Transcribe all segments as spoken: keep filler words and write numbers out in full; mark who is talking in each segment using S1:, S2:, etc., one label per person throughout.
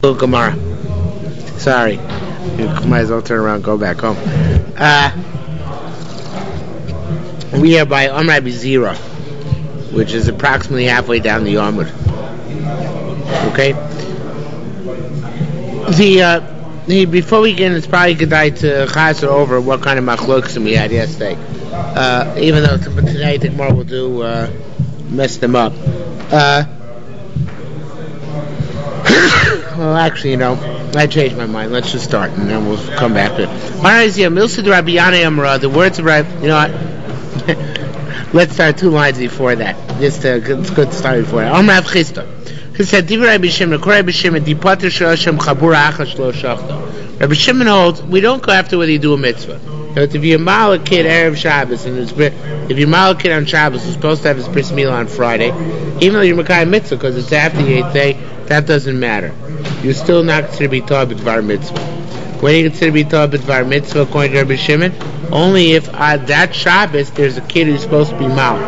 S1: Gemara. Sorry. You might as well turn around and go back home. Uh, we are by Amr Zira, which is approximately halfway down the Amud. Okay? The, uh, the, before we get in, it's probably good to chaser over what kind of machlokas we had yesterday. Uh, even though today I think more will do, uh, mess them up. Uh, Well, actually, you know, I changed my mind. Let's just start, and then we'll come back to it. The words of Rabbi, you know what? Let's start two lines before that. Just a good, good start before that. Amr Rav Chisda. He said, Rabbi Shimon, Rabbi Shimon, Dipater Shoshem Chabura Achas Lo Shachta. Rabbi Shimon holds, we don't go after whether you do a mitzvah. But if you mal a kid Erev Shabbos, and it's, if you mal a kid on Shabbos, who's supposed to have his bris milah on Friday, even though you're Mekayim mitzvah, because it's after the eighth day, that doesn't matter. You're still not considered to be Torah b'dvar mitzvah. When you consider to be Torah b'dvar mitzvah, according to Rabbi Shimon, only if uh, that Shabbos there's a kid who's supposed to be mal.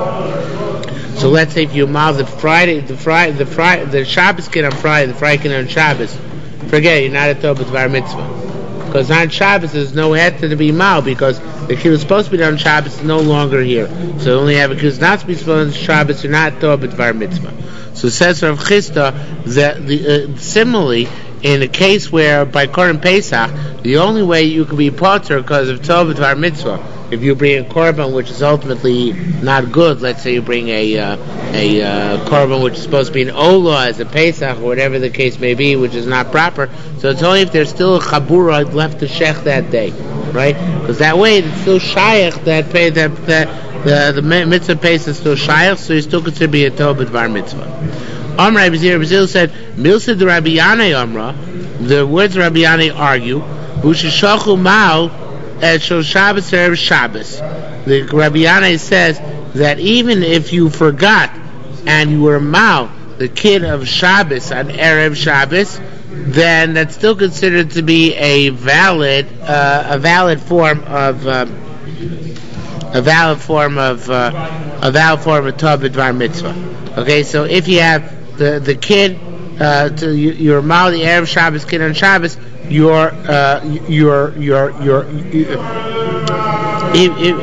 S1: So let's say if you mal the Friday, the Friday, the Friday, the Shabbos kid on Friday, the Friday kid on Shabbos, forget it, you're not a Torah b'dvar mitzvah. Because on Shabbos there's no heter to be mal, because the kid who's supposed to be on Shabbos is no longer here. So only have a kid who's not supposed to be on Shabbos, you're not Torah b'dvar mitzvah. So it says Rav Chisda that the, uh, similarly, in a case where by Korban Pesach, the only way you can be potter because of Torah b'dvar mitzvah, if you bring a korban which is ultimately not good, let's say you bring a uh, a uh, korban which is supposed to be an olah as a Pesach or whatever the case may be, which is not proper. So it's only if there's still a chabura left to shech that day, right? Because that way it's still shayach that pay that that. The, the mitzvah pace is still shayach, so you still consider to be a Torah b'dvar mitzvah. Amr Rabbi Zira Brazil said, Milsa de Rabbi Yanai Amra, the words of Rabbi Yanai argue, V'sheshachu mal et shel Shabbos erev Shabbos. The Rabbi Yanai says that even if you forgot and you were mal, the kid of Shabbos on erev Shabbos, then that's still considered to be a valid, uh, a valid form of. Uh, A valid form of uh, a valid form of Torah b'dvar mitzvah. Okay, so if you have the the kid, uh, to you, your mal the erev Shabbos kid on Shabbos, your uh, your your your. If, if,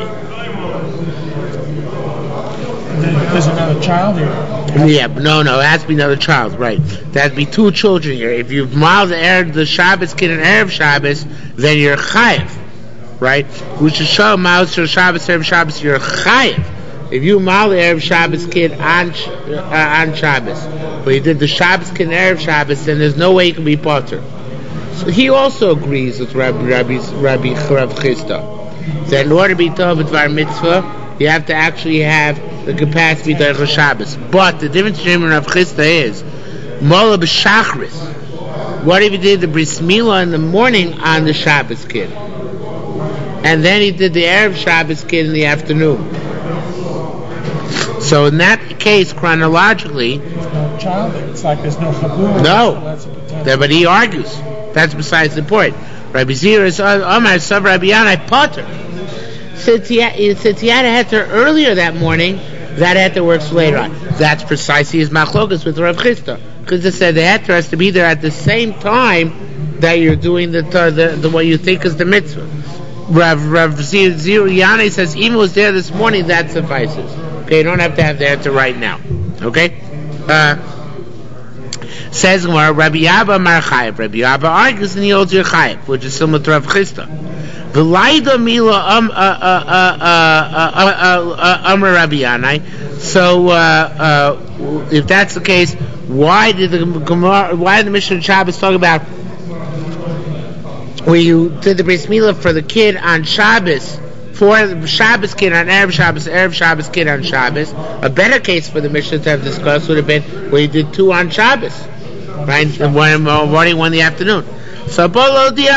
S2: There's another child here.
S1: Yeah, no, no, it has to be another child, right? There has to be two children here. If you've mal the erev the Shabbos kid on erev Shabbos, then you're chayav. Right? Which is show mal shel Shabbos erev Shabbos, you're chayav. If you mal the erev Shabbos kid on uh, on Shabbos, but you did the Shabbos kid erev Shabbos, then there's no way you can be potter. So he also agrees with Rabbi Rabbi Rabbi Rav Chisda that in order to be Torah b'dvar mitzvah, you have to actually have the capacity to be Shabbos. But the difference between Rav Chisda is mola b'shachris. What if you did the bris milah in the morning on the Shabbos kid? And then he did the Erev Shabbos kid in the afternoon. So in that case, chronologically,
S2: there's no child there. It's like there's no chabur.
S1: No, there, but he argues. That's besides the point. Rabbi Zira is Omar Sav Rabbi Yanai Potter. Since he had, since he had a heter earlier that morning, that heter works later on. That's precisely his machlokas with Rav Chisda. Because it said the heter has to be there at the same time that you're doing the the, the what you think is the mitzvah. Rav Rav Zira Yanai says even was there this morning, that suffices. Okay, you don't have to have the answer right now. Okay? Uh, says Gemara, Rabbi Abba Mar Chayev. Rabbi Abba argues and he holds your Chayev, which is similar to Rav Chisda. V'laida mila um uh uh uh uh uh Amar Rabbi Yanai. So uh, uh, if that's the case, why did the Gemara, why did the Mishnah Shabbos talk about where you did the bris milah for the kid on Shabbos, for the Shabbos kid on Erev Shabbos, Erev Shabbos kid on Shabbos? A better case for the Mishnah to have discussed would have been where you did two on Shabbos, right? One in the morning, one in the afternoon. So it's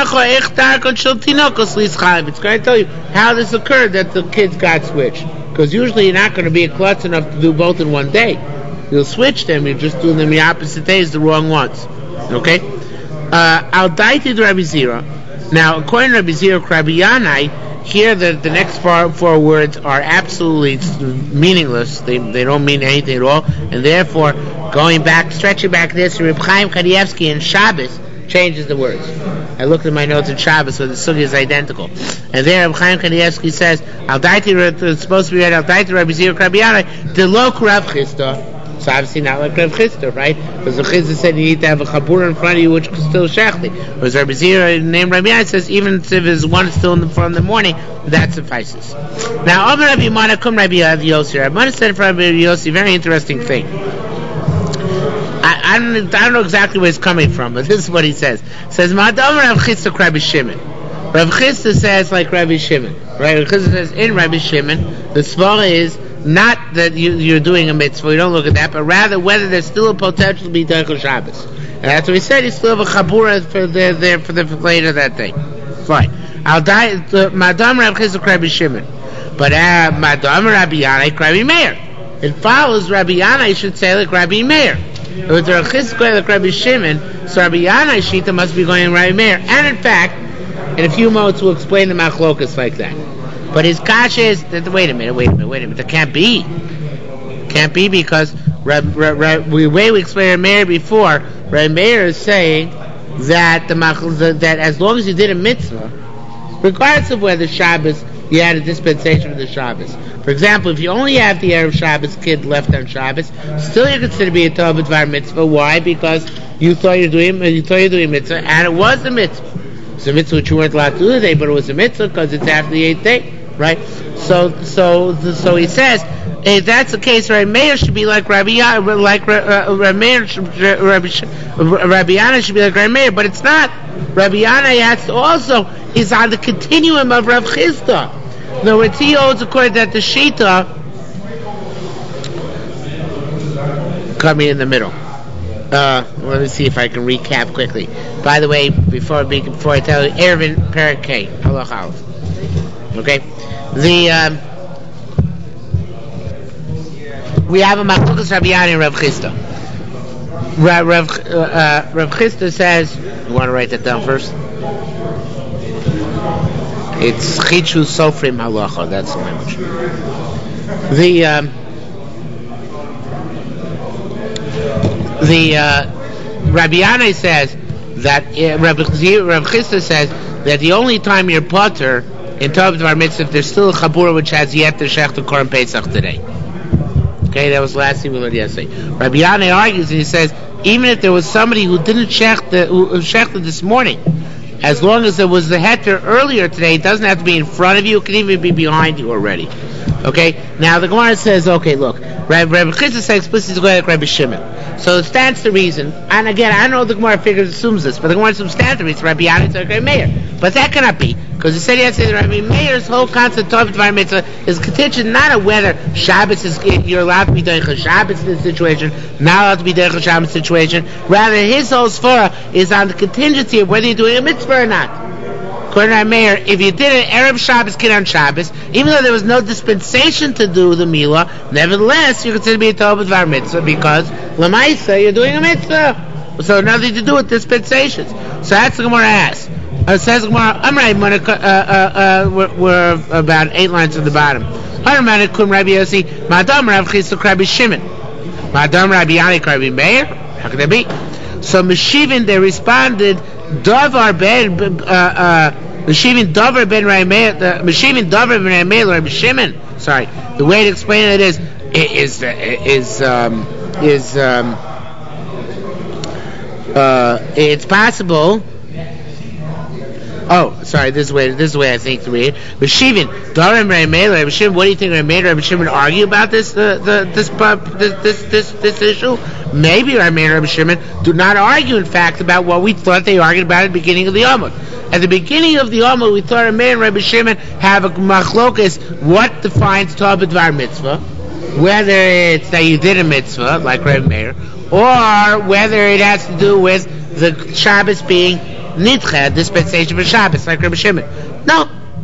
S1: going to tell you how this occurred that the kids got switched. Because usually you're not going to be a klutz enough to do both in one day. You'll switch them, you just do them the opposite days, the wrong ones. Okay? Al daiti to Rabbi Zira. Now, according to Rabbi Zira, Rabbi Yanai, here the, the next four, four words are absolutely meaningless. They they don't mean anything at all, and therefore going back, stretching back this, Reb Chaim Kanievsky in Shabbos changes the words. I looked at my notes in Shabbos, so the sugi is identical. And there Reb Chaim Kanievsky says, Al Daiti, it's supposed to be read Al Daiti Rabbi Zira Rabbi Yanai, De Lo Rav Chisda. So obviously not like Rav Chisda, right? Because the Chisda said you need to have a chabur in front of you, which is still shechli. Whereas Rabbi Zira, named Rabbi Yanai, says even if there's one still in the front in the morning, that suffices. Now, Omer Rabbi Mana Kum Rabbi Yossi. Rabbi Mana said for Rabbi Yossi, very interesting thing. I, I, don't, I don't know exactly where it's coming from, but this is what he says. He says, Ma'adam Rav Chisda Rabbi Shimon. Rav Chisda says like Rabbi Shimon. Right? Rav Chisda says in Rabbi Shimon, the svara is not that you, you're doing a mitzvah, you don't look at that, but rather whether there's still a potential to be Deichel Shabbos. And that's what he said, he still have a chabura for the, there for the for later that day. Fine. I'll die, Madam Rav Chisda Rabbi Shimon. But uh, Madam Rabbi Yanai Rabbi Meir. It follows Rabbi Yanai should say like Rabbi Meir. If the Rav Chisda like Rabbi Shimon, so Rabbi Yanai Shita must be going Rabbi Meir. And in fact, in a few moments we'll explain the machlokas like that. But his kasha is that, wait a minute, wait a minute, wait a minute. That can't be. Can't be because Reb, Reb, Reb, the way we explained Reb Meir before, Reb Meir is saying that the that as long as you did a mitzvah, regardless of whether Shabbos you had a dispensation of the Shabbos. For example, if you only have the Erev Shabbos kid left on Shabbos, still you're considered to be a Tov B'Dvar mitzvah. Why? Because you thought you're doing you thought you're doing mitzvah, and it was a mitzvah. It's a mitzvah which you weren't allowed to do today, but it was a mitzvah because it's after the eighth day. Right, so so so he says, if that's the case, Rabbi Meir should be like Rabbi like uh, Rabbi Meir, Rabbi Rabbi Yana should be like Rabbi Meir, but it's not. Rabbi Yana has to also is on the continuum of Rav Chisda. The words he holds according to the Shita coming in the middle. Uh, let me see if I can recap quickly. By the way, before before I tell you, Ervin Perakei, Halach Aleph. Okay, the um, we have a machlokas Rabbi Yanai and Rav Chisda. Rav Rav, uh, Rav Chisda says, you want to write that down first? It's Chichu Sofrim Halacha. That's the language. The um, the uh, Rabbi Yanai says that uh, Rav, Rav Chisda says that the only time you're potter in Tov B'Dvar mitzvah, if there's still a chabura which has yet to shech the Korban Pesach today. Okay, that was the last thing we learned yesterday. Rabbi Yanai argues and he says, even if there was somebody who didn't shech the who shechted this morning, as long as there was the heter earlier today, it doesn't have to be in front of you; it can even be behind you already. Okay. Now the Gemara says, okay, look, Rabbi Chisda says explicitly to go like Rabbi Shimon. So it stands to reason, and again, I don't know if the Gemara figures assumes this, but the Gemara assumes stands to reason. Rabbi Yanai to Rabbi Meir, but that cannot be. Because he said yesterday that Rabbi Meir's whole concept of Tov Mitzvah is contingent not on whether Shabbos is, you're allowed to be Deichel Shabbos in this situation, not allowed to be Deichel Shabbos situation. Rather, his whole svara is on the contingency of whether you're doing a mitzvah or not. According to Rabbi Meir, if you did an Erev Shabbos kid on Shabbos, even though there was no dispensation to do the Milah, nevertheless, you consider to be a Tov Mitzvah because Lamaisa, you're doing a mitzvah. So nothing to do with dispensations. So that's the Gemara asks. Uh, says Gemara, I'm right. Uh, uh, uh, we're, we're about eight lines at the bottom. Madam Rabbi Yossi, Madam Rav Chisda Rabbi Shimon, Madam Rabbi Yanai Rabbi Meir. How could that be? So Meshivin they responded, Davar ben uh, uh, Meshivin Davar ben Rabbi Meir, Meshivin Davar ben Rabbi Meir Rabbi Shimon. Sorry, the way to explain it is is is um, is um, uh, it's possible. Oh, sorry. This is the way. This is the way I think to read. Reshivin, Darim Rabbi Meir, Rabbi Shimon. What do you think Rabbi Meir, Rabbi Shimon argue about this? The, the this, this this this this issue? Maybe Rabbi Meir, Rabbi Shimon do not argue. In fact, about what we thought they argued about at the beginning of the Amud. At the beginning of the Amud, we thought Rabbi Meir and Rabbi Shimon have a machlokas. What defines Tov B'Dvar mitzvah? Whether it's that you did a mitzvah like Rabbi Meir, or whether it has to do with the Shabbos being Nidcha, dispensation for Shabbos, like Rabbi Shimon. No.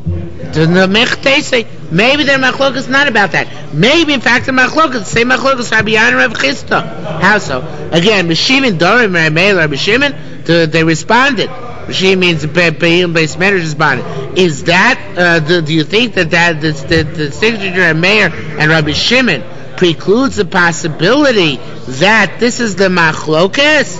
S1: Maybe their machlok is not about that. Maybe, in fact, the machlok is the same machlok as Rabbi Yanai and Rabbi Chisda. How so? Again, Meshivin, Dorim, Rabbi Meir, Rabbi Shimon, they responded. She means base marriage bond. Is that? Uh, do, do you think that that the the, the signature of Meir and Rabbi Shimon precludes the possibility that this is the machlokes?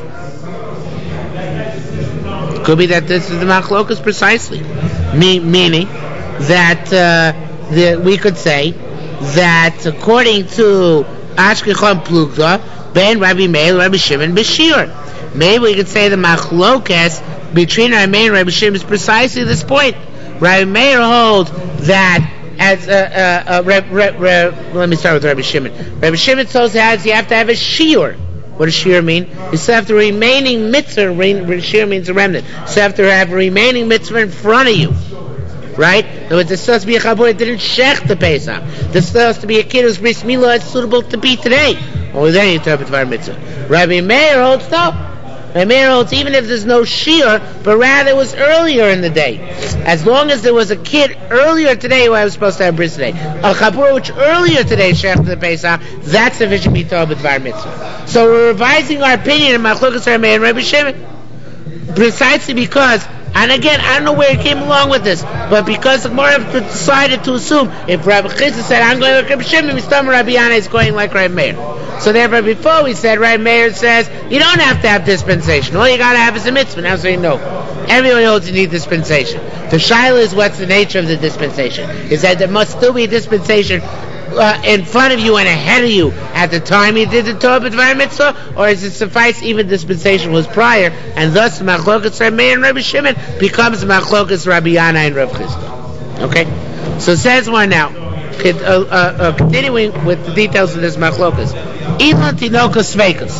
S1: Could be that this is the machlokes precisely, Me, meaning that uh, the, we could say that according to Ashkechon Plugda, Ben Rabbi Meir and Rabbi Shimon Bashir. Maybe we could say the machlokes between Rabbi Meir and Rabbi Shimon is precisely this point. Rabbi Meir holds that as uh, uh, uh, re, re, re, let me start with Rabbi Shimon. Rabbi Shimon tells us you have to have a shiur. What does shiur mean? You still have the remaining mitzvah. Shiur means a remnant. So you have to have a remaining mitzvah in front of you. Right? In other words, there's supposed to be a chabur that didn't shech the Pesach. There's supposed to be a kid who's bris milah is suitable to be today. Only then you interpret the mitzvah. Rabbi Meir holds no. Rabbi Meir holds even if there's no shiur, but rather it was earlier in the day. As long as there was a kid earlier today who I was supposed to have bris today, a chabur which earlier today shech the Pesach, that's sufficient to be told with var mitzvah. So we're revising our opinion in Machlokes Rabbi Meir and Rabbi Shimon, precisely because. And again, I don't know where it came along with this, but because the Gemara decided to assume if Rabbi Chizah said, I'm going like Rabbi Shimon, Mistam Rabbi Yana is going like Rabbi Meir. So therefore before we said, Rabbi Meir says, you don't have to have dispensation. All you got to have is a mitzvah. Now say no. Everyone holds you need dispensation. The shaila is what's the nature of the dispensation. Is that there must still be a dispensation Uh, in front of you and ahead of you at the time you did the Torah B'Dvar Mitzvah, or is it suffice even dispensation was prior, and thus Machlokes Rabbi Meir and Rabbi Shimon becomes Machlokes Rabbi Yana and Rabbi Chisda. Okay, so says one now, uh, uh, uh, continuing with the details of this Machlokes. Ilan Tinokas Sveikas.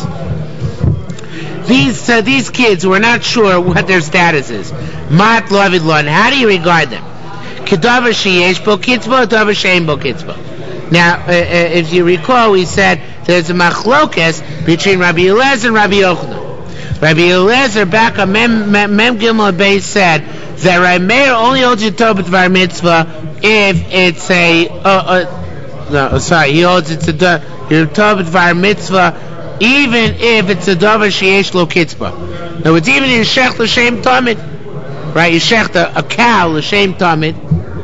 S1: These uh, these kids who are not sure what their status is. Mat Lavid Lon. How do you regard them? Kedavar Sheyesh Bo Kitzbo, Davar Shein Bo Kitzbo. Now, uh, uh, if you recall, we said there's a machlokes between Rabbi Eliezer and Rabbi Yochanan. Rabbi Eliezer, back on Mem, Mem, Mem Gimel Beis, said that Rabbi Meir only holds you Torah B'Dvar Mitzvah if it's a, uh, uh, no, sorry, he holds it's a your Torah B'Dvar Mitzvah even if it's a Davar Sheyesh Lo Kitzba. In other words, even in Shech L'Shem Tamid, right, you Shech a cow L'Shem Tamid.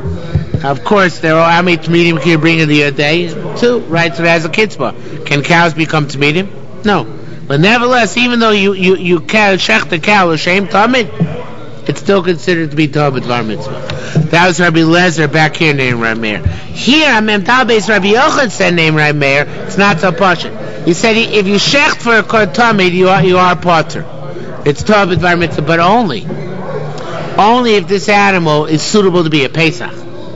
S1: Of course, there are how many tamidim can you bring in the day? Two, right? So there's a kitzvah. Can cows become tamidim? No. But nevertheless, even though you you you shech the cow l'shem tamid, it's still considered to be Torah B'Dvar Mitzvah. That was Rabbi Lezer back here named Rabbi Meir. Here, Amem Talbeis Rabbi Yochanan said named Rabbi Meir. It's not so pashut. He said if you shech for a kor tamid, you are you are potter. It's Torah B'Dvar Mitzvah, but only only if this animal is suitable to be a Pesach.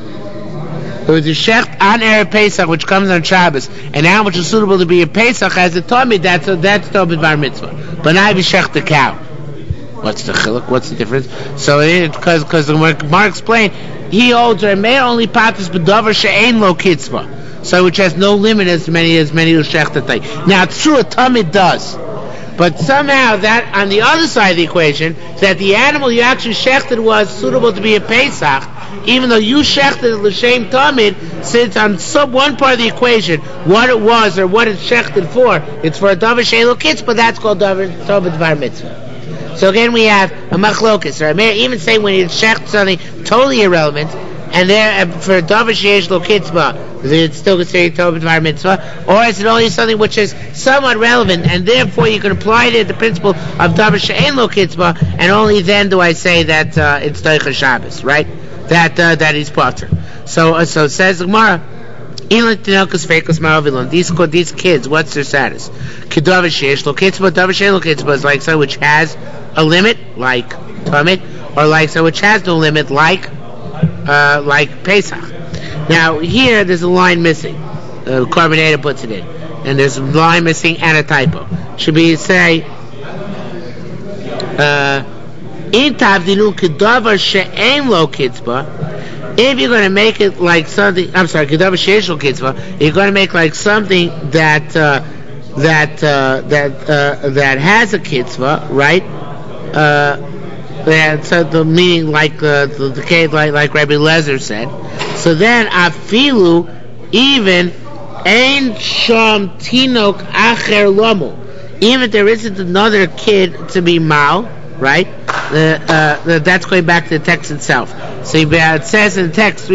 S1: There was a shecht on Erev Pesach, which comes on Shabbos, and now which is suitable to be a Pesach as a Tomid, that's a, that's Torah B'Dvar Mitzvah. But now if you shecht the cow, what's the chiluk? What's the difference? So because because the Mark explained, he holds Rabbi Meir only patas b'davar she'ein lo kitzvah, so which has no limit as many as many who shecht the thing. Now it's true a Tomid does. But somehow that, on the other side of the equation, that the animal you actually shechted was suitable to be a Pesach, even though you shechted l'shem tamid, since on some one part of the equation, what it was or what it's shechted for, it's for a davar she'elo kitzvah, but that's called davar Torah B'Dvar Mitzvah. So again we have a machlokes, or I may even say when you shecht something totally irrelevant, and there for davar she'esh lo kitzvah, it's still considered Torah B'Dvar Mitzvah, or is it only something which is somewhat relevant, and therefore you can apply it the principle of davar she'ein lo kitzvah, and only then do I say that uh, it's Teicha Shabbos, right? That uh, that is potter. So uh, so says the Gemara, these these kids, what's their status? Kedavar she'esh lo kitzvah, davar she'ein lo kitzvah is like so which has a limit, like Tamid, or like so which has no limit, like uh, like Pesach. Now here there's a line missing. Uh, Carbonata puts it in, and there's a line missing and a typo. Should be say in tavdinu kedavar she'ein lo kitzvah. If you're going to make it like something, I'm sorry, kedavar she'esh lo kitzvah, you're going to make like something that uh, that uh, that uh, that has a kitzvah, right? Uh, that so the meaning like uh, the, the case like like Rabbi Lezer said. So then afilu even ein sham tinok acher lomu. Even if there isn't another kid to be mal, right? uh, uh, that's going back to the text itself. So it says in the text,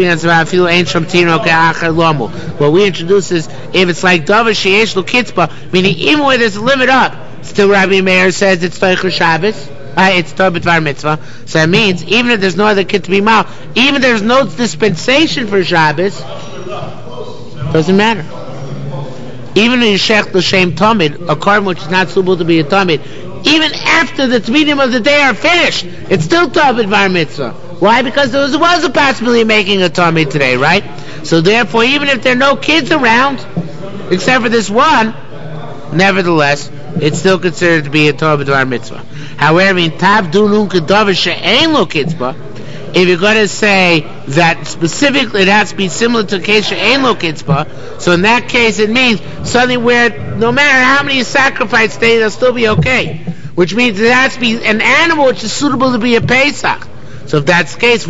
S1: what we introduce is if it's like Davar sheyesh lo kitzba, meaning even when there's a limit up, still Rabbi Meir says it's Toicher Shabbos, uh, it's Torah B'Dvar Mitzvah. So that means even if there's no other kid to be mal, even if there's no dispensation for Shabbos, doesn't matter. Even in Yeshech L'Shem Tamid, a carbon which is not suitable to be a Tamid, even after the Tmidim of the day are finished, it's still Torah B'Dvar Mitzvah. Why? Because there was, was a possibility of making a Tamid today, right? So therefore, even if there are no kids around, except for this one, nevertheless, it's still considered to be a Torah B'Dvar Mitzvah. However, in Tav Dunun Kedavar She'ein Lo Kitzbah, if you're going to say that specifically it has to be similar to case She'ein Lo Kitzbah, so in that case it means something where no matter how many you sacrifice today, they'll still be okay. Which means it has to be an animal which is suitable to be a Pesach. So if that's the case,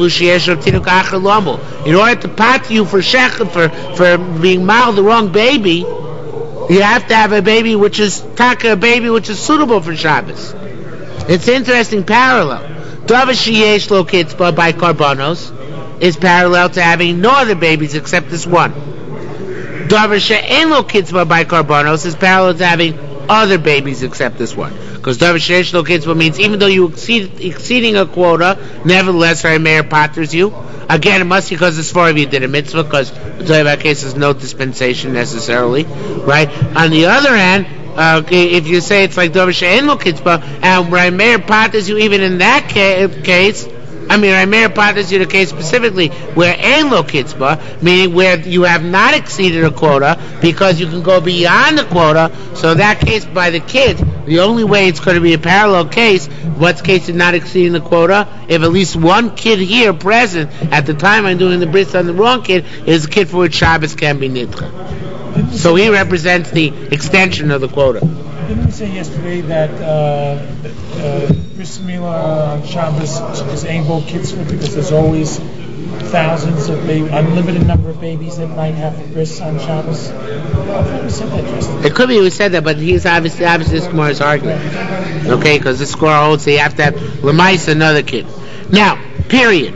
S1: in order to pat you for shechet, for, for being mal the wrong baby, you have to have a baby which is taka, a baby which is suitable for Shabbos. It's an interesting parallel. Davar sheyesh lo kitzbah by karbanos is parallel to having no other babies except this one. Davar she'ein lo kitzbah by karbanos is parallel to having other babies except this one. Because Davar sheyesh lo kitzbah means even though you exceed exceeding a quota, nevertheless Rabbi Meir patters you. Again, it must be because it's for you did a mitzvah, because in that case there's no dispensation necessarily, right? On the other hand, uh, if you say it's like Davar she'ein lo kitzbah, and Rabbi Meir patters you even in that ca- case, I mean, Rabbi Meir patters you the case specifically where ein lo kitzbah, meaning where you have not exceeded a quota, because you can go beyond the quota. So in that case, by the kids, the only way it's going to be a parallel case, what's case of not exceeding the quota, if at least one kid here present at the time I'm doing the bris on the wrong kid is a kid for which Shabbos can be nidcha. So he represents the extension of the quota.
S2: Didn't we say yesterday that uh, uh, bris milah on Shabbos is ein bo kitzvah because there's always thousands of babies, unlimited number of babies that might have a bris on Shabbos? I thought we said that yesterday.
S1: It could be we said that, but he's obviously obviously this Gemara's argument. Okay, because this score holds so you have to have Lamais another kid. Now, period.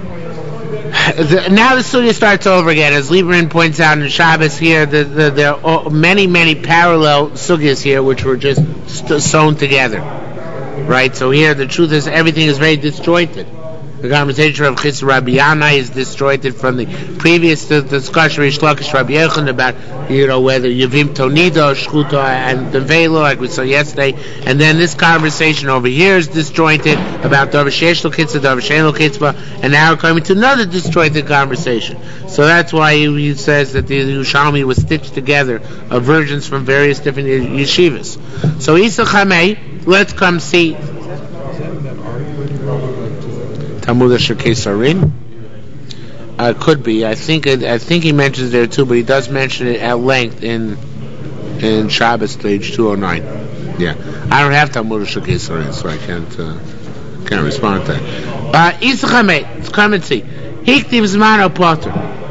S1: The, now the sugya starts over again, as Lieberman points out in Shabbos here. The, the, there are many, many parallel sugyas here, which were just st- sewn together, right? So here, the truth is, everything is very disjointed. The conversation of Chis Rabbi Yanai is disjointed from the previous discussion of Rish Lakish Rabbi Yochanan about, you know, whether Yevim Tonido, Shchuta, and the Velo, like we saw yesterday. And then this conversation over here is disjointed about Davar sheyesh lo kitzbah, Davar she'ein lo kitzbah, and now we're coming to another disjointed conversation. So that's why he, he says that the Yerushalmi was stitched together of versions from various different yeshivas. So Isa Chamei, let's come see Talmud Kesarim. Uh, could be. I think. It, I think he mentions it there too, but he does mention it at length in in Shabbos page two oh nine. Yeah, I don't have Talmud Kesarim, so I can't uh, can't respond to that. Isa Chamei, let's come and see. Hiktiv Zman Potter.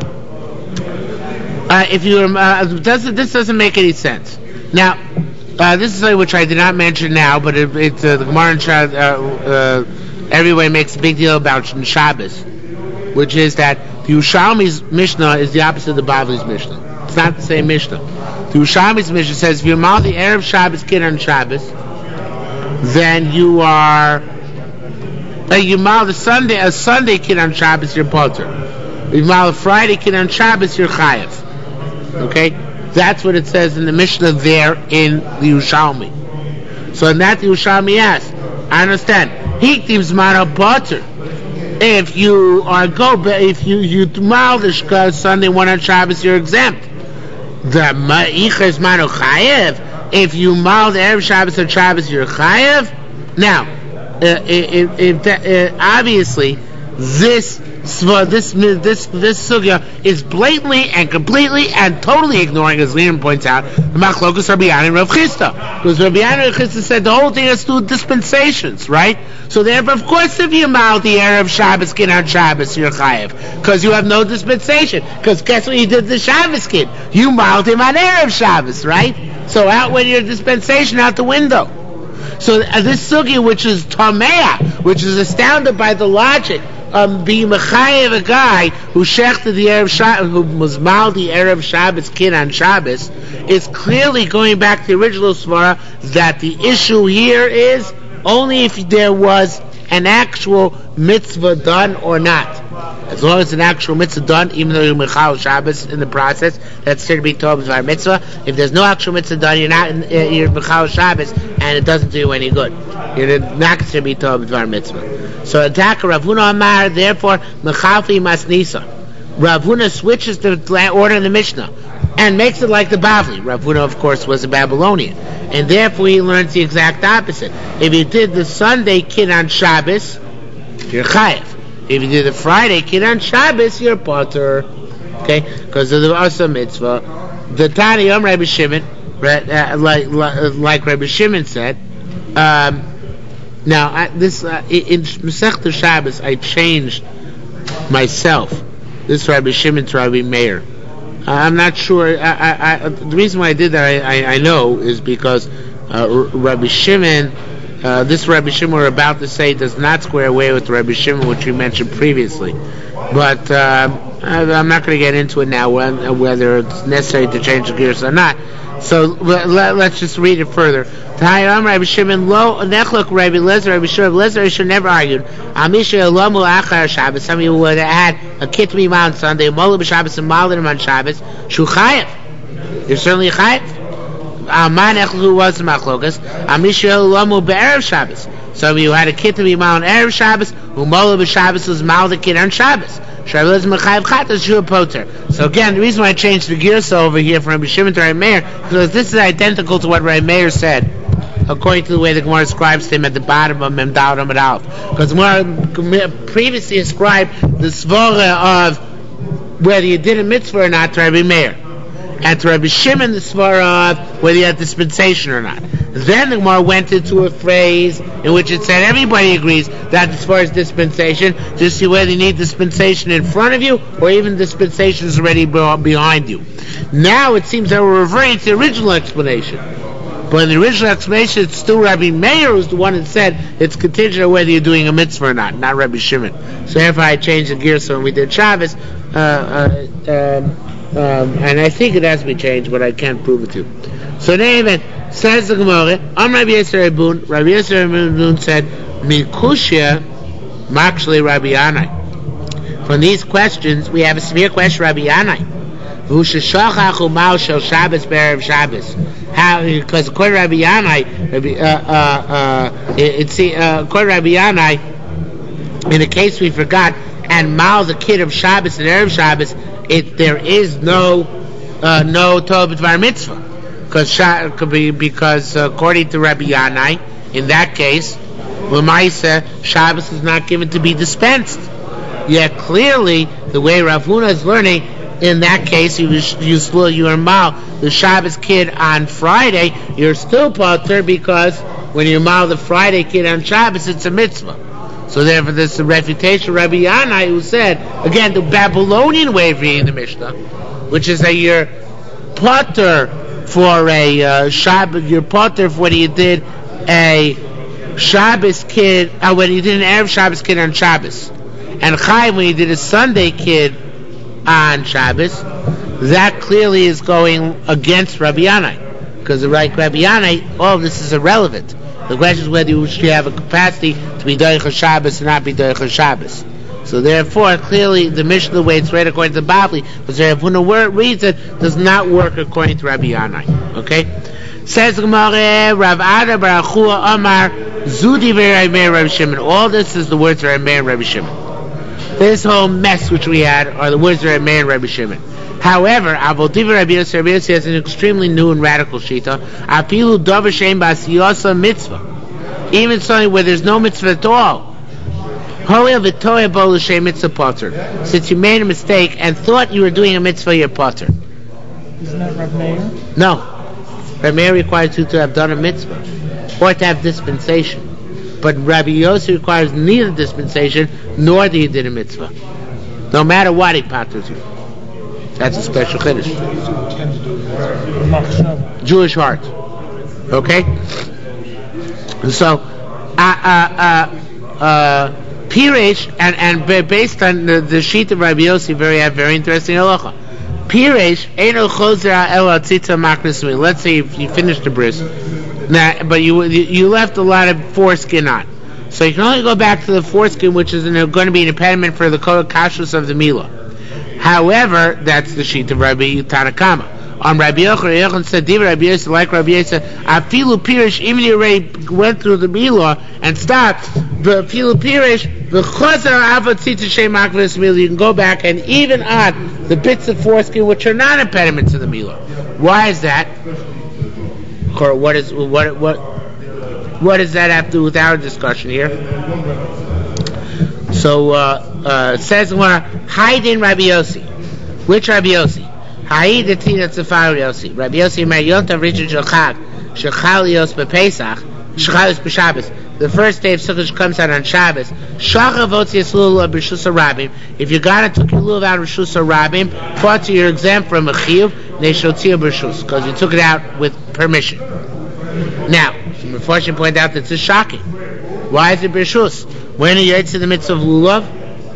S1: If you uh, doesn't this doesn't make any sense. Now, uh, this is something which I did not mention now, but it, it's uh, the Gemara in Shabbos. Uh, uh, Everybody makes a big deal about Shabbos, which is that the Yerushalmi's Mishnah is the opposite of the Bavli's Mishnah. It's not the same Mishnah. The Yerushalmi's Mishnah says if you mal the Erev Shabbos kid on Shabbos, then you are uh, you mal the Sunday a Sunday kid on Shabbos, you're potter. If you mal a Friday kid on Shabbos, you're chayav. Okay, that's what it says in the Mishnah there in the Yerushalmi. So in that the Yerushalmi asks, I understand. If you are go, if you you mal the Sunday one on Shabbos, you're exempt. The ma'ichas manu chayev. If you mal the Erev Shabbos on Shabbos, you're chayev. Now, uh, if, if, uh, obviously, this this this this sugya is blatantly and completely and totally ignoring, as Liam points out, the machlokas Rabbi Yana and Rav Chisda, because Rabbi Yana and Rav Chisda said the whole thing has to do with dispensations, right? So therefore, of course, if you mal the Erev Shabbos kid on Shabbos, you're chayev, because you have no dispensation. Because guess what you did the Shabbos kid? You maled him on Erev Shabbos, right? So out went your dispensation out the window. So uh, this sugi, which is tamea, which is astounded by the logic, um, being mechayev a guy who shechted the Erev Shabbos, who was mal the Erev Shabbos kid on Shabbos, is clearly going back to the original svara that the issue here is only if there was an actual mitzvah done or not. As long as an actual mitzvah done, even though you're mechal Shabbos in the process, that's still to be told as our mitzvah. If there's no actual mitzvah done, you're not in, uh, you're mechal Shabbos, and it doesn't do you any good. You're not going to be told as our mitzvah. So attack Rav Huna Amar, therefore mechalfi masnisa. Rav Huna switches the order in the Mishnah and makes it like the Bavli. Rav Huna, of course, was a Babylonian, and therefore he learns the exact opposite. If you did the Sunday kid on Shabbos, you're chayav. If you did the Friday kid on Shabbos, you're potter. Okay, because of the Asa mitzvah. The Tani Yom Rabbi Shimon, uh, like like Rabbi Shimon said. Um, now I, this uh, in Masechta Shabbos, I changed myself. This is Rabbi Shimon to Rabbi Meir. Uh, I'm not sure. I, I, I, the reason why I did that, I, I, I know, is because uh, Rabbi Shimon. Uh, this Rabbi Shimon we're about to say does not square away with Rabbi Shimon, which we mentioned previously. But uh, I'm not going to get into it now, whether it's necessary to change the gears or not. So let, let's just read it further. Ta'ayam Rabbi Shimon lo nechlok Rabbi Lezer Rabbi Shimon Lezer should never argued. Amisha elamu achar Shabbos. Some of you would have had a kitmi on Sunday, mola b'Shabbos and maldim on Shabbos. Shu chayev. You're certainly chayev. Aman echlu was machlokas. Amishel lamu be'erev Shabbos. So you had a kid to be mal on erev Shabbos, who mola b'Shabbos was mal the kid on Shabbos. Shabbos mechayev chatas shu poter. So again, the reason why I changed the gears over here from Rabbi Shimon to Rabbi Meir, because this is identical to what Rabbi Meir said, according to the way the Gemara describes him at the bottom of Mem Daled Amud Aleph. Because Gemara previously ascribed the svara of whether you did a mitzvah or not to Rabbi Meir, and to Rabbi Shimon the svara of whether you had dispensation or not. Then the Gemara went into a phrase in which it said everybody agrees that as far as dispensation, just see whether you need dispensation in front of you or even dispensation is already behind you. Now it seems that we're referring to the original explanation. But in the original explanation, it's still Rabbi Meir who's the one that said it's contingent on whether you're doing a mitzvah or not, not Rabbi Shimon. So therefore I changed the gear so when we did Shabbos, uh, uh, um, Um, and I think it has to be changed, but I can't prove it to you. So then, says the Gemara, Am Rabbi Yisrael Bun, Rabbi Yisrael Bun said, Mikushya, Makshli Rabbi Yanai. From these questions, we have a severe question, Rabbi Yanai. V'usheshachachu ma'al shel Shabbos be'erev Shabbos. How? Because according to Rabbi Yanai, Rabbi, uh, uh, uh, it's uh, according to Rabbi Yanai, in a case we forgot, and Mal the kid of Shabbos and Erev Shabbos, it there is no uh, no Torah B'Dvar Mitzvah, because could be because uh, according to Rabbi Yanai, in that case, L'maisa Shabbos is not given to be dispensed. Yet clearly, the way Rav Huna is learning, in that case, you you still you are Mal the Shabbos kid on Friday, you're still Pater because when you Mal the Friday kid on Shabbos, it's a mitzvah. So therefore, there's a refutation of Rabbi Yanai who said, again, the Babylonian way of reading the Mishnah, which is that you're potter for a uh, Shabbos, you're potter for when you did a Shabbos kid, uh, when you did an Erev Shabbos kid on Shabbos, and Chaim when you did a Sunday kid on Shabbos. That clearly is going against Rabbi Yanai, because like Rabbi Yanai, all of this is irrelevant. The question is whether you should have a capacity to be Doich Shabbos or not be Doich Shabbos. So therefore, clearly, the Mishnah, the way it's read according to the Bavli, because Rav Huna reads it, does not work according to Rabbi Yanai. Okay? Says Gemara, Rav Ada Bar Achua Amar, Zudi Rabbi Meir Rabbi Shimon. All this is the words of Rabbi Meir and Rabbi Shimon. This whole mess which we had are the words of Rabbi Meir and Rabbi Shimon. However, Avol Rabbi Yosef Rabbi Yosef has an extremely new and radical shita. Apilu davar shein b'asiyasa mitzvah. Even something where there's no mitzvah at all. Since you made a mistake and thought you were doing a mitzvah, you're potter.
S2: Isn't that Rabbi Meir?
S1: No. Rabbi Meir requires you to have done a mitzvah or to have dispensation. But Rabbi Yosef requires neither dispensation nor that he did a mitzvah. No matter what, he potters you. That's a special chiddush. Jewish heart. Okay? So, uh, uh, uh, uh, Piresh, and, and based on the, the sheet of Rabbi Yossi, very, very interesting halacha. Piresh, Eino Chozera Ela Tzitza Maknesui. Let's say if you finished the bris, now, but you you left a lot of foreskin on. So you can only go back to the foreskin, which is an, going to be an impediment for the kashrus of the milah. However, that's the sheet of Rabbi Tanakama. On Rabbi Yochanan, Yochanan said, Rabbi Yosef, like Rabbi Yosef, Afilu Pirish, even you already went through the milah and stopped, the Afilu Pirish, the Chazar Ava Tzitza Shem Akvis milah, you can go back and even on the bits of foreskin which are not impediments to the milah. Why is that? Or what is what what what does that have to do with our discussion here? So uh, uh, says one, hide in Rabbi Yossi. Which Rabbi Yossi? Ha'id etina tzafar Yossi. Rabbi Yossi mar yontav richard shachag shechal yos bepesach shechal yos b'Shabbos. The first day of Sukkot comes out on Shabbos. Shachav otzias lulav b'Rishus Harabim. If you got it, took your lulav out of Rishus Harabim, thought you're exempt from a chiyuv, they shotzia b'Rishus, because you took it out with permission. Now, the Mefarshim point out that this is shocking. Why is it b'Rishus? When are you in the midst of lulav?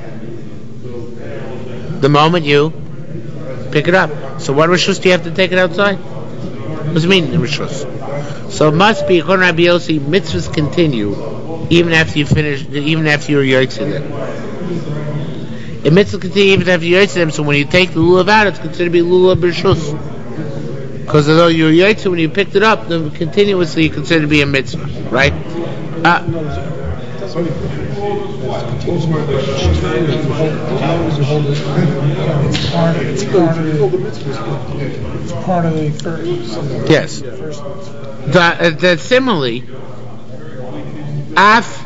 S1: The moment you pick it up. So what rishus do you have to take it outside? What does it mean, rishus? So it must be, according to Rabbi Yossi, mitzvahs continue even after you finish, even after you're yotzei them. And mitzvahs continue even after you're yotzei them. So when you take the lulav out, it's considered to be lulav rishus. Because although you're yotzei, when you picked it up, then continuously you consider to be a mitzvah, right? Uh,
S2: It's part of it's part of the, it's part of the first.
S1: Yes. The uh, the simile af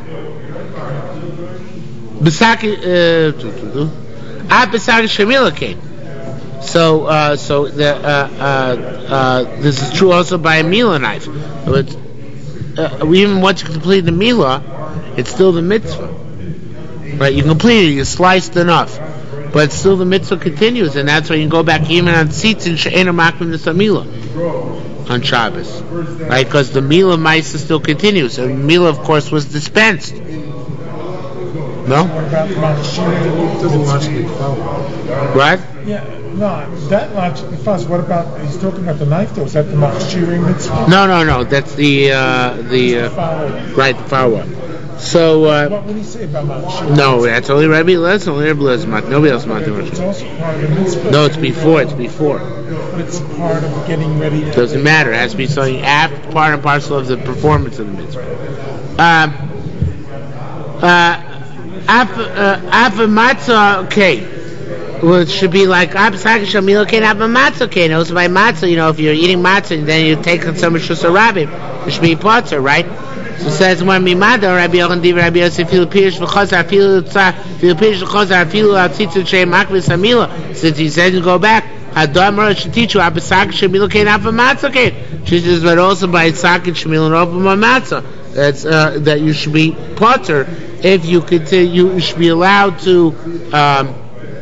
S1: besaki af besaki shemila came. So uh, so the uh, uh, uh, this is true also by a milah knife. But, uh, even once you complete the milah, it's still the mitzvah. Right, you complete it, you sliced enough, but still the mitzvah continues, and that's why you can go back even on seats and she'ena maklim nesamila on Shabbos, right? Because the milah ma'isa still continues, and milah, of course, was dispensed. No? What?
S2: Yeah, no, that logically follows. What about, he's talking about the knife though, is that the machshiring mitzvah?
S1: No, no, no, that's the, uh, the, uh, right, the follow-up. So, uh,
S2: what would he say about machshiring?
S1: No, that's only Rabbi Les, only Rabbi Les, nobody else might do it.
S2: It's also part of the mitzvah.
S1: No, it's before, it's before.
S2: But it's part of getting ready. To
S1: Doesn't matter, it has to be something after, part and parcel of the performance of the mitzvah. Um, uh, Ava matzah, okay. Well, it should be like Absaki Shamil okay, Ava matzah, okay. Also by matzah, you know, if you're eating matzah and then you take some Rishus Harabim, it should be potter, right? So it says when Mimada, Rabbi Yochanan Div, Rabbi Yosef, Filu Pirish v'Chazar, Filu Tzar, Filu Pirish v'Chazar, Filu Atzitzut Shem Akvis Hamila. Since he says you go back, Hadamar should teach you Absaki Shamil okay, Ava matzah, okay. She says, but also by Tzaki Shamil and Ava matzah. That's uh, that you should be potter if you continue. You should be allowed to. Um,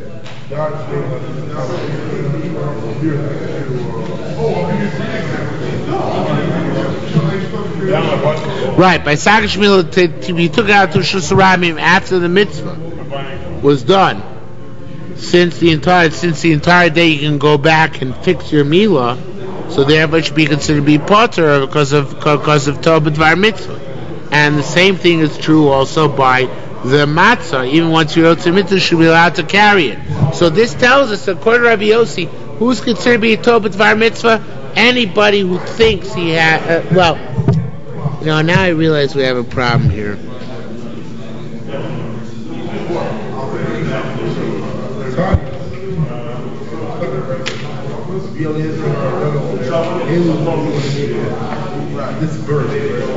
S1: right, by Sakar Shmila, you took it out to Rishus Harabim after the mitzvah was done. Since the entire since the entire day, you can go back and fix your milah. So therefore, it should be considered to be potter because of because of Torah B'Dvar mitzvah. And the same thing is true also by the matzah. Even once you wrote to mitzvah, you should be allowed to carry it. So this tells us, according to Rabbi Yossi, who's considered to be a Torah B'Dvar mitzvah? Anybody who thinks he has. Uh, well, you know, now I realize we have a problem here.
S3: This verse.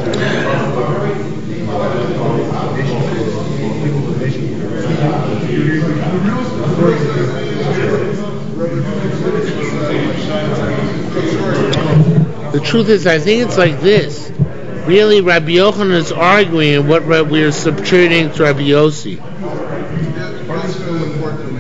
S1: The truth is, I think it's like this. Really, Rabbi Yochanan is arguing what we are substituting to Rabbi Yossi.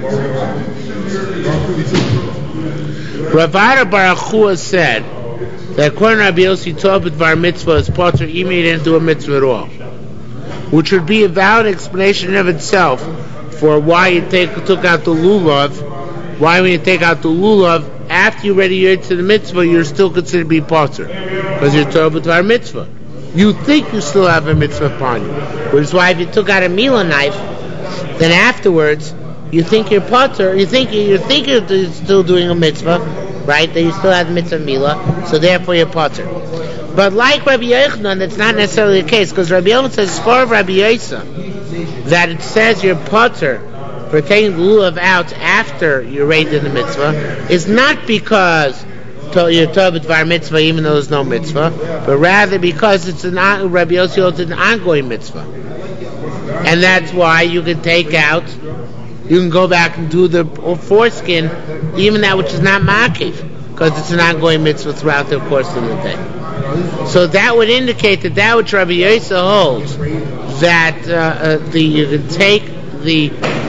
S1: Rav Ada Baruch Hu said that according to Rabbi Yossi, Tov Bar Mitzvah is potter even if he didn't do a mitzvah at all, which would be a valid explanation in of itself for why you take, took out the lulav. Why when you take out the lulav, after you already get to the mitzvah, you're still considered to be potter, because you're Tov Bar Mitzvah. You think you still have a mitzvah upon you, which is why if you took out a milah knife, then afterwards you think you're potter. You think you think you're still doing a mitzvah, right? That you still have the mitzvah milah, so therefore you're potter. But like Rabbi Yochanan, that's not necessarily the case, because Rabbi Yochanan says, as far as Rabbi Yossi, that it says you're potter for taking the lulav out after you're raised in the mitzvah, is not because you're Tov Bar Mitzvah even though there's no mitzvah, but rather because it's an Rabbi Yossi holds an ongoing mitzvah, and that's why you can take out, you can go back and do the foreskin, even that which is not makiv, because it's an ongoing mitzvah throughout the course of the day. So that would indicate that that which Rabbi Yossi holds, that uh, uh, the you can take the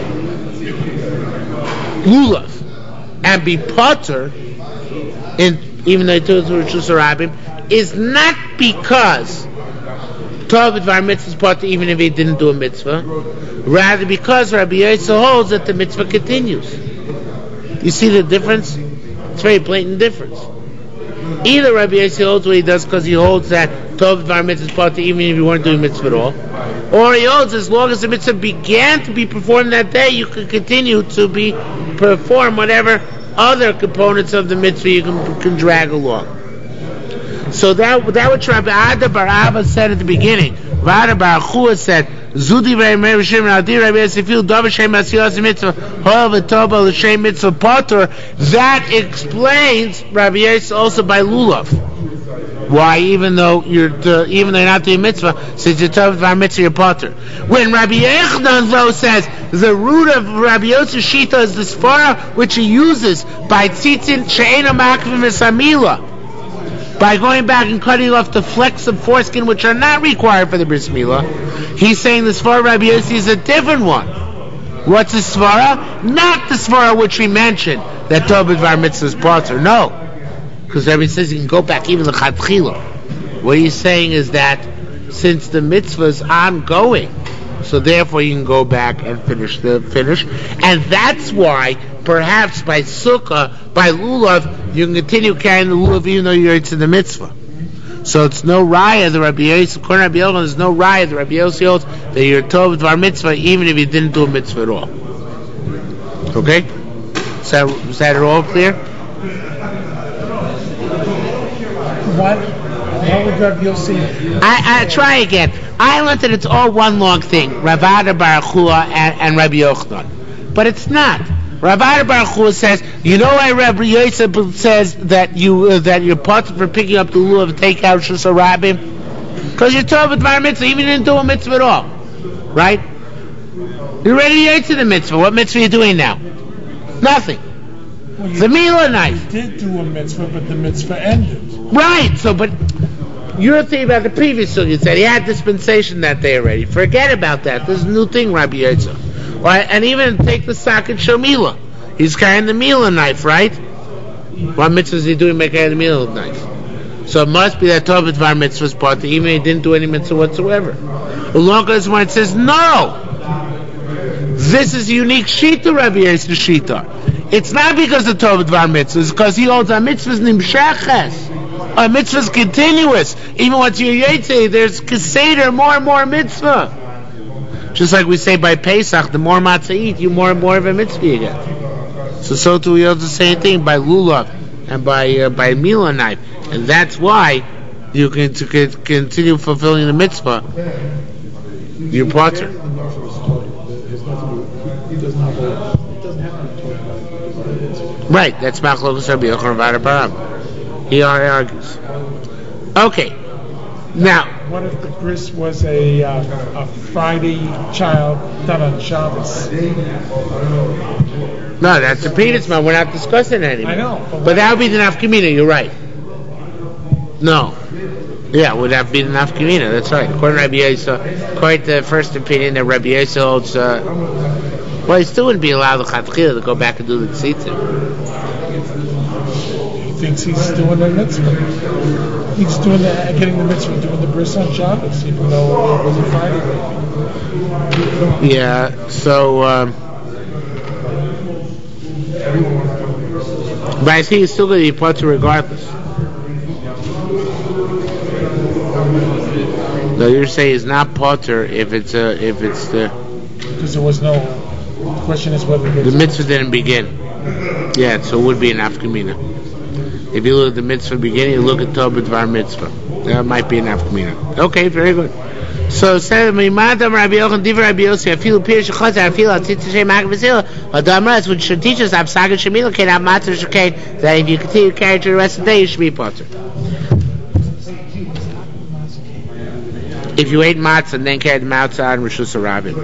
S1: lulav and be potter, in, even though it was Rishus Harabim, is not because Tov Bar Mitzvah is potter even if he didn't do a mitzvah, rather because Rabbi Yossi holds that the mitzvah continues. You see the difference? It's a very blatant difference. Either Rabbi Yossi holds what he does because he holds that Tov Bar Mitzvah is potter even if you weren't doing mitzvah at all, or he holds as long as the mitzvah began to be performed that day, you can continue to be perform whatever other components of the mitzvah you can, can drag along. So that that what Rabbi Ada Bar Abba said at the beginning. Rabbi Ada Bar Chua said, "Zudi Rabbi Rishim Adi Rabbi Yosefil Davar Shem Asiyas Mitzvah Hol V'Toba L'Shem Mitzvah Potter." That explains Rabbi Yosef also by lulav. Why, even though you're uh, even though you're not doing mitzvah, since you're Tov Bar Mitzvah, you're potter. When Rabbi Yochanan though says the root of Rabbi Yosef's shita is the svara which he uses by tzitzin she'ena makvim v'samila, by going back and cutting off the flecks of foreskin which are not required for the bris milah. He's saying the svara of Rabbi Yosef is a different one. What's the svara? Not the svara which we mentioned, that Tov Bar Mitzvah is potter. No. Because Rabbi says you can go back even the chatchila. What he's saying is that since the mitzvah is ongoing, so therefore you can go back and finish the finish, and that's why perhaps by sukkah, by lulav, you can continue carrying the lulav even though you're into the mitzvah. So it's no raya the Rabbi Yosef, according to Rabbi Yochanan, there's no raya the Rabbi Yosef holds that you're Tov Bar Mitzvah even if you didn't do a mitzvah at all. Okay? Is that, is that all clear?
S2: What? What would Rabbi Yossi?
S1: I, I try again. I learned that it's all one long thing, Rav Ada Bar Chua and, and Rabbi Yochanan, but it's not. Rav Ada Bar Chua says, you know why Rabbi Yosef says that you uh, that you're part for picking up the lulav and take out Rishus Harabim? Because you're Tov Bar Mitzvah, even if you didn't do a mitzvah at all, right? You're ready to to the mitzvah. What mitzvah are you doing now? Nothing.
S2: Well,
S1: the milah knife.
S2: You did do a mitzvah, but the mitzvah ended.
S1: Right, so, but you're thinking about the previous sugya. You said he had dispensation that day already. Forget about that. This is a new thing, Rabbi Yosef. Right, and even take the socket shomila. He's carrying the milah knife, right? What mitzvah is he doing by carrying the milah knife? So it must be that Tov Bar Mitzvah's part, even if he didn't do any mitzvah whatsoever. The longer this one says, no! This is a unique shita, Rabbi Yosef's shita. It's not because of Tov Bar Mitzvah, it's because he holds a mitzvah's nimsheches. A mitzvah's continuous. Even once you're Yetze, there's Keseder, more and more mitzvah. Just like we say by Pesach, the more matzah you eat, you more and more of a mitzvah you get. So so too we hold the same thing by lulav and by uh, by milah knife. And that's why you can to continue fulfilling the mitzvah. You're potter. Right, that's Machlokas Rabbi Yochanan Bar Abba. He argues. Okay, now.
S2: What if the bris was a uh, a Friday child done on Shabbos?
S1: No, that's a peanuts, man. We're not discussing that anymore.
S2: I know, but,
S1: but that would be the nafkamina. You're right. No. Yeah, would that be the nafkamina? That's right. According to Rabbi Yosef, quite the first opinion that Rabbi Yosef holds. Uh, well, he still wouldn't be allowed the chatchila to go back and do the tzitzit.
S2: thinks he's doing the mitzvah. He's doing the, getting the mitzvah, doing the bris on Shabbos, even though it wasn't Friday.
S1: Yeah, so, um, but I think he's still going to be potter regardless. No, you're saying he's not potter if it's a, if it's the...
S2: Because there was no... The question is whether...
S1: The mitzvah didn't begin. Yeah, so it would be an afkamina. If you look at the mitzvah beginning, you look at Tov B'Dvar mitzvah. That might be an afkamina. Okay, very good. So, said Mimadam Rabbi Yochanan Divrei Rabbi Yossi, I feel Pir Shechotzer, I feel Atzitzah Shem Mag V'Zil. Adam Raz, which should teach us Absaga Shemila Kein Ab Matzah Shekein, that if you continue to carry to the rest of the day, you should be potter. If you ate matzah and then carried the matzah on Rishus Harabim.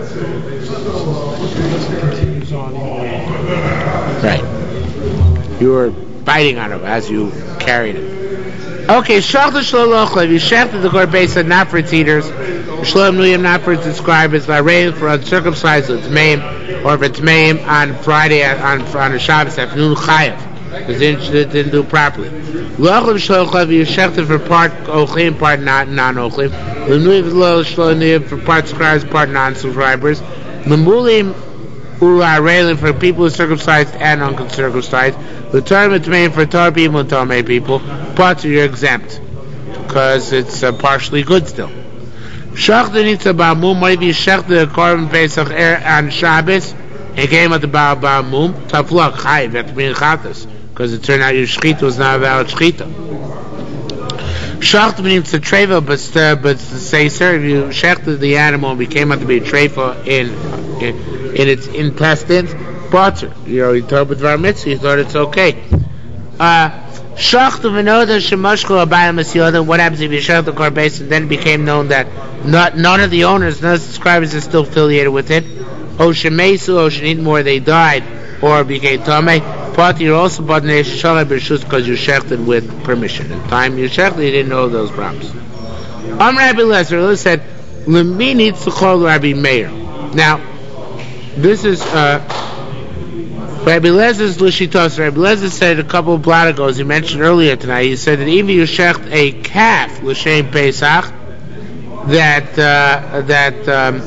S1: Right. You were biting on it as you carried it. Okay, Shachta Shalolochlev, you shechted the Gorbesa not for its eaters, Shalom Nuyim not for its subscribers, Larein for uncircumcised, it's Meim, or if it's Meim on Friday, on, on a Shabbos afternoon, Chayav, because they didn't, didn't do it properly. Lochlev Shalolochlev, you shechted for part Ochlim, part not non-Ochlim, Nuyim for part subscribers, part non-subscribers, Memulim Ura for people who are circumcised and uncircumcised. The term it's made for Torah people and Tomei people. Parts you're exempt because it's uh, partially good still. Shachta Nitza Ba'amum. What if you shechta the Korban Pesach on Shabbos and came at the Baal Ba'amum? Tough luck, Chayiv. You have to be in Chatas because it turned out your shechita was not a valid shechita. Shachta means the treifa, but uh, but to say, sir, if you shechted the animal and became out to be a treifa in, in in its intestines, potter. You know, you talk with Var Mitzvah, you thought it's okay. Shachta v'noda shemashko abayim asyoda. What happens if you shech the Korbes and then it became known that not none of the owners, none of the subscribers are still affiliated with it? O shemesu, o shenit more, they died or became tamei. Potter, you're also part of the shalai b'rishus because you shechted with permission. At the time you shechted, you didn't know those problems. Am Rabbi Lezer said, "Lemi needs to call Rabbi Meir." Now, this is uh, Rabbi Lezer's Lishitos. Rabbi Lezer said a couple of blot ago, he mentioned earlier tonight, he said that even you shecht a calf, L'Shem Pesach, that, uh, that, um,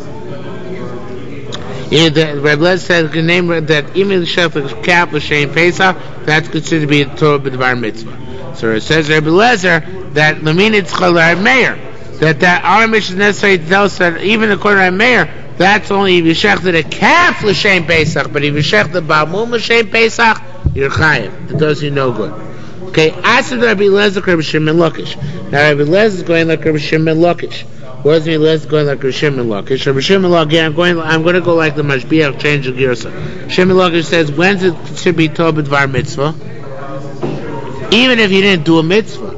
S1: yeah, the, Rabbi Lezer said the name that even you shecht a calf, L'Shem Pesach, that's considered to be a Torah B'Dvar Mitzvah. So it says Rabbi Lezer that Lamin Yitzchak Rabbi Meir, that that our mission is necessary to tell us that even according to Rabbi Meir, that's only if you shechted a calf l'shem Pesach, but if you shechted ba'amum l'shem Pesach, you're chayiv. It does you no good. Okay, Asad Rabbi Lezer Rabbi Shimon Lakish. Now Rabbi Lezer is going like Rabbi Shimon Lakish. What does Rabbi Lezer going like Rabbi Shimon Lakish? Rabbi Shimon Lakish, I'm going, I'm going to go like the Mashbiach, change the Girsa. Shimon Lakish says, when's it should be Tov B'Dvar mitzvah? Even if you didn't do a mitzvah,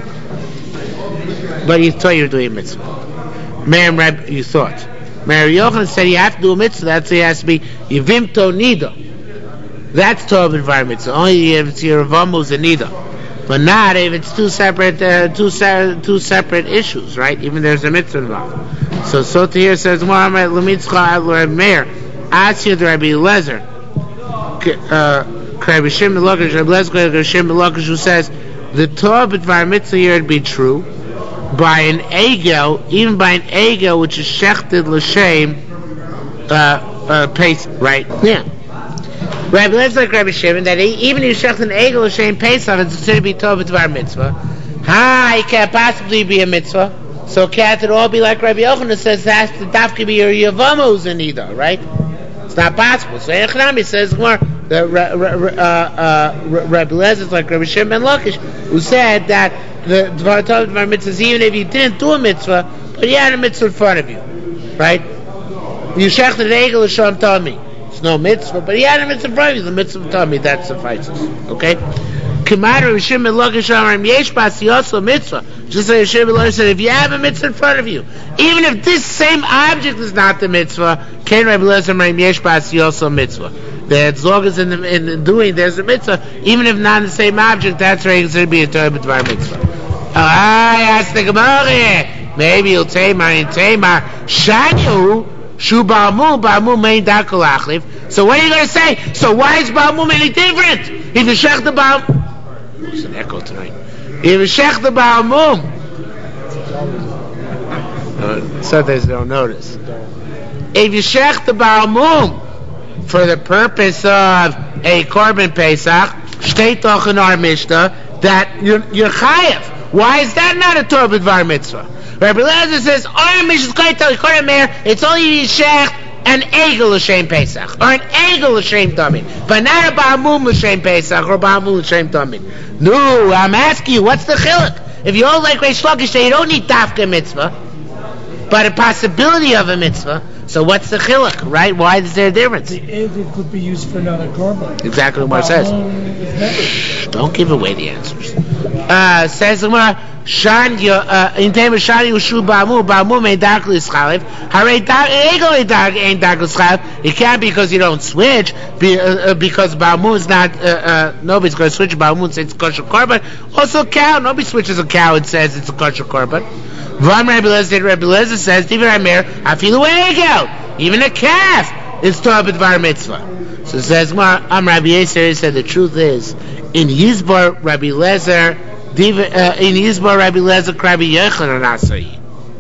S1: but you thought you were doing a mitzvah. Meir Reb, you thought. Meir Yochanan said you have to do a mitzvah. That's it has to be Yivimto Nida. That's Torah B'Dvar mitzvah. Only if it's your Vamus and Nida, but not if it's two separate, uh, two se- two separate issues, right? Even there's a mitzvah involved. So Sota here says Muhammad Lemitzcha Reb Meir Asya the Rabbi Lezer, Rabbi Shimon Lakish, Rabbi Lezer, Rabbi Shimon Lakish, who says the Torah B'Dvar mitzvah here would be true by an egel, even by an egel which is shechted l'shem uh, uh, pace, right? Yeah. Rabbi Lezer like Rabbi Shimon that he, even if you shechted an egel l'shem Pesach, it's considered to be Tov B'Dvar mitzvah. Ha, it can't possibly be a mitzvah. So can't it all be like Rabbi Yochanan says that has to dafka be your yavamus in either, right? It's not possible. So Echnami says more. The uh, uh, Rabbi Lezer is like Rabbi Shimon Lakish, who said that the Dvar Tov B'Dvar mitzvahs, even if you didn't do a mitzvah, but you had a mitzvah in front of you, right? You shechted an egel l'shem tami. It's no mitzvah, but he had a mitzvah in front of you. The mitzvah tami, that suffices. Okay. Kamar Rabbi Shimon Lakish Amar Yesh Bas Yosel mitzvah. Just like Rabbi Shimon Lakish said, if you have a mitzvah in front of you, even if this same object is not the mitzvah, Ken Rabbi Lezer Amar Yesh Bas Yosel mitzvah. That as long as in the, in the doing there's a mitzvah, even if not in the same object, that's right, it's going to be a Torah B'Dvar mitzvah. Ah, ask the Gemara. Maybe you'll say, "My Tamar Shanu Shu Ba'amu Ba'amu Mein Dakol Achlif." So what are you going to say? So why is Ba'amu any different? If you shech the Ba'amu, There's an echo tonight. Yivshech the Baal Mum. Uh, sometimes they don't notice. Yivshech the Baal Mum for the purpose of a Korban Pesach. Shtei toch in our Mishnah that you're, you're chayev. Why is that not a Torah b'dvar mitzvah? Rabbi Eliezer says, our Mishnah it's only Yishech an egel l'shem Pesach, or an egel l'shem Tamid, but not a ba'amum l'shem Pesach, or ba'amum l'shem Tamid. No, I'm asking you, what's the chiluk? If you hold like Reish Lakish, you don't need dafka mitzvah, but a possibility of a mitzvah. So what's the chiluk, right? Why is there a difference?
S2: The egel could be used for another korban.
S1: Exactly what it says. Shh, don't give away the answers. Uh, says the Gemara, Shan in time of Shani Yushu Ba'amu Ba'amu Ein Dark L'Schalev Harei Egel Ein Dark L'Schalev. It can't be because you don't switch, be, uh, because Ba'amu is not. Uh, uh, nobody's going to switch Ba'amu and say it's kosher korban. Also, cow. Nobody switches a cow and says it's a kosher korban. Van Rabbi Eliezer, Rabbi Eliezer says, Divrei Amer Afilu Egel. Even a calf is Torah b'dvar mitzvah. So it says, I'm Rabbi Yisrael. He said the truth is in Yisbar Rabbi Eliezer. Uh, in Yisbar Rabbi Eliezer, Rabbi Yochanan Asai.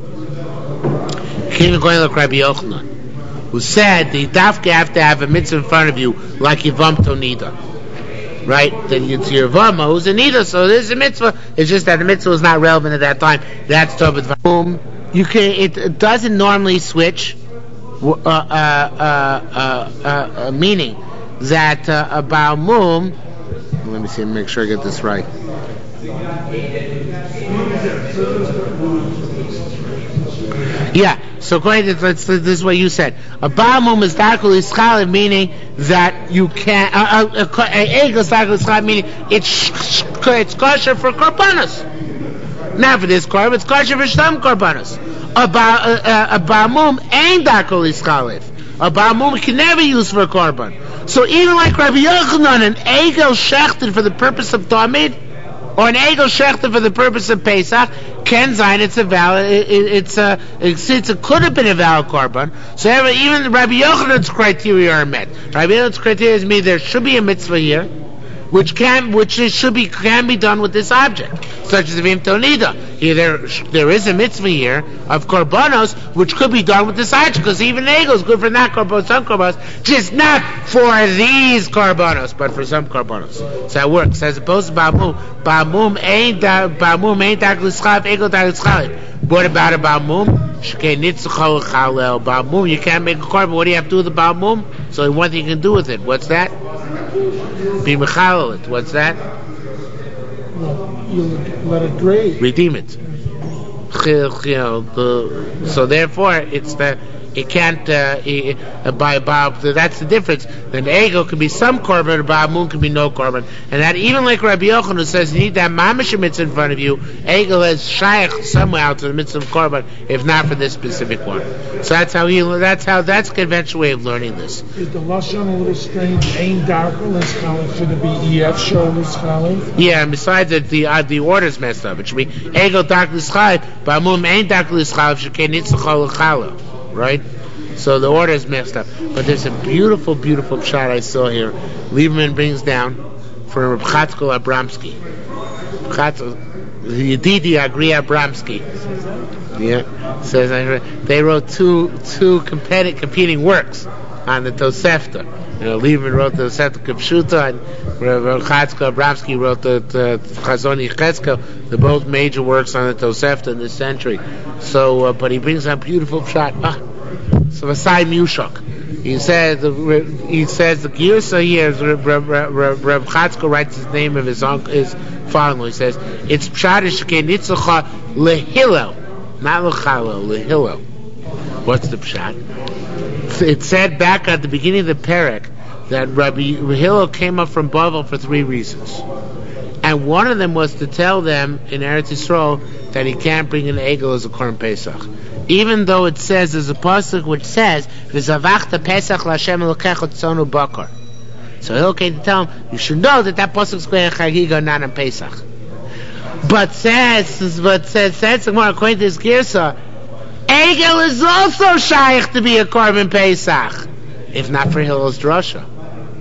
S1: Came going like Rabbi Yochanan, who said that you have to have a mitzvah in front of you, like Yivam Tonida, right? Then it's your Yivama who's a nida, so there's a mitzvah. It's just that the mitzvah is not relevant at that time. That's Torah b'dvar. You can. It, it doesn't normally switch, uh, uh, uh, uh, uh, meaning that uh, a Baal Mum. Let me see, make sure I get this right. Yeah, so according to this, this is what you said. A Baal Mum is darkly schalev, meaning that you can't. An egel is darkly schalev, meaning it's it's kosher for korbanos. Not for this korban, it's kosher for some korbanos. A Baal Mum ain't darkly schalev. A Baal Mum can never use for a korban. So even like Rabbi Yochanan, an egel shechted for the purpose of Tamid, or an egel shechted for the purpose of Pesach, Ken Zayin, it's a valid, it, it, it's a, it's, it's a, could have been a valid korban. So even Rabbi Yochanan's criteria are met. Rabbi Yochanan's criteria is me, there should be a mitzvah here, which can, which is, should be, can be done with this object, such as Vim Tonida. Here, there, there is a mitzvah here of korbanos, which could be done with this object, because even egel is good for not korbanos, some korbanos, just not for these korbanos, but for some korbanos. So that works. As opposed to Ba'amum, Ba'amum ain't Ba'amum ain't dak l'schalev, egel dak l'schalev. What about a Ba'amum? Shekei nitzchol chalel. Ba'amum, you can't make a korban. What do you have to do with the Ba'amum? So one thing you can do with it. What's that? Be mechalel it. What's that?
S2: You let it drain.
S1: Redeem it. So therefore, it's the it can't uh, it, uh, by Bob. That's the difference. Then egel can be some korban, or Ba'amun can be no korban, and that even like Rabbi Yochanan who says you need that mamash mitzvah in front of you, egel has shaykh somewhere to the mitzvah of korban, if not for this specific one. So that's how he. That's how. That's a conventional way of learning this.
S2: Is the lashon a little strange? Ain't darker less chalif? Should it be E F show less chalif?
S1: Yeah, and besides that, the uh, the order's messed up. It should be egel dark less chalif, Ba'amun ain't dark less chalif. Shekei nitzchol chalif. Right? So the order is messed up. But there's a beautiful, beautiful shot I saw here. Lieberman brings down from Reb Chatzkel Abramsky. The Yedidi Agri Abramsky. Yeah. Says they wrote two two competing competing works on the Tosefta. You know, Lieberman wrote the Tosefta Kipshuta, and Reb Chatzkel Abramsky wrote the, the Chazon Yechezkel, the both major works on the Tosefta in this century. So, uh, but he brings up beautiful shot. Ah, so Vasai Mushak. He says the he says the Girsa here is Reb Reb Chatzkel writes his name of his uncle, his father-in-law. He says it's Pshadish Kenitzacha Lehillel, not Lechalo, Lehillel. What's the pshat? It said back at the beginning of the parak that Rabbi Hillel came up from Bavel for three reasons. And one of them was to tell them in Eretz Yisrael that he can't bring an egel as a Korban Pesach. Even though it says, there's a pasuk which says, V'zavachta Pesach l'Hashem Elokecha tzonu bakar. So Hillel came to tell him, you should know that that pasuk is going to Chagiga, not on Pesach. But says, but says, says, according to his Girsa, egel is also shaykh to be a Korban Pesach, if not for Hillel's drasha.